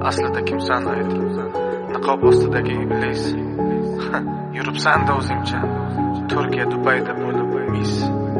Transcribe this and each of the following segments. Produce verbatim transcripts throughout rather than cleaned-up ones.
Aslida kimsan ayt? Niqob ostidagi iblis. Yuribsan-da o'zingcha. Turkiya, Dubayda bo'lib mis.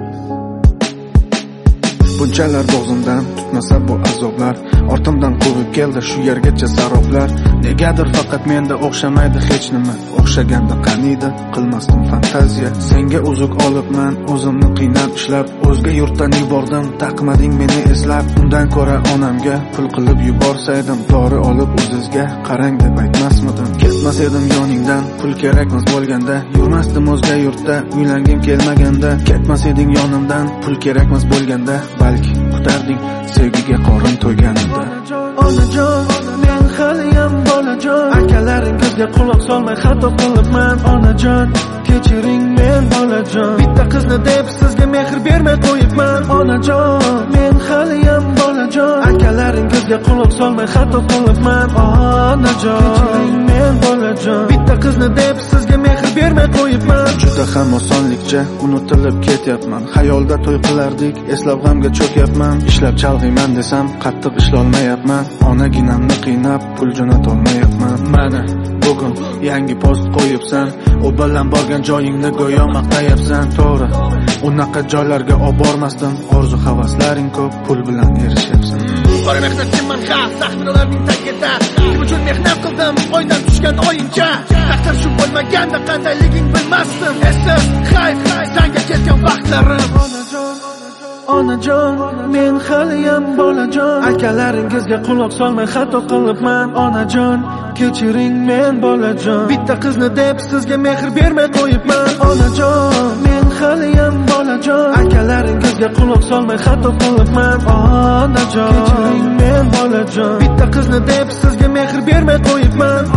Bunchalar bo'g'zimdan tutmasa bu azoblar, ortimdan quvib keldi shu yergacha saroblar. Negadir faqat menda o'xshamaydi hech nima. O'xshaganda qaniydi qilmasdim fantaziya. Senga uzuk olibman, o'zimni qiynab ishlab, o'zga yurtdan yubordim, taqmading meni eslab. Undan ko'ra onamga pul qilib yuborsaydim, dori olib o'zizga qarang deb aytmasmidim. Ketmas edim yoningdan, pul kerakmas bo'lganda, yurmasdim o'zga yurtda, uylangim kelmaganda. Ketmas eding yonimdan, pul kerakmas bo'lganda, balki kutarding sevgiga qorin to'yganida. Onajon, men haliyam bolajon, akalaringizga quloq solmay xato qilibman. Onajon, kechiring men bolajon, bitta qizni deb sizga mehr bermay qo'yibman. Onajon, men haliyam bolajon, akalaringizga quloq solmay xato qilibman. Onajon, kechiring men bolajon, bitta qizni deb sizga mehr bermay qo'yibman. Juda ham osonlikcha unutilib ketyapman. Xayolda to'y qilardik, eslab g'amga cho'kyapman. Ishlab chalg'iyman desam, qattiq ishlolmayapman. Onaginamni qiynab, pul jo'natolmayapman. Mana bugun yangi post qo'yibsan, u bilan borgan joyingni go'yo maqtayapsan. To'g'ri, unaqa joylarga olib bormasdim. Orzu havaslaring ko'p, pul bilan erishyapsan. Qora mehnatchiman, ha, sahnalarning tagida. Kim uchun mehnat qildim, oydan tushgan oyincha. Taqdir shu bo'lmaganda qandayliging bilmasdim. Esiz, xayf, senga kelgan vaqtlarim. Onajon, men haliyam bolajon, akalaringizga quloq solmay xato qilibman. Onajon, kechiring men bolajon, bitta qizni deb sizga mehr bermay qo'yibman. Onajon, men haliyam bolajon, akalaringizga quloq solmay xato qilibman. Onajon, kechiring men bolajon, bitta qizni deb sizga mehr bermay qo'yibman.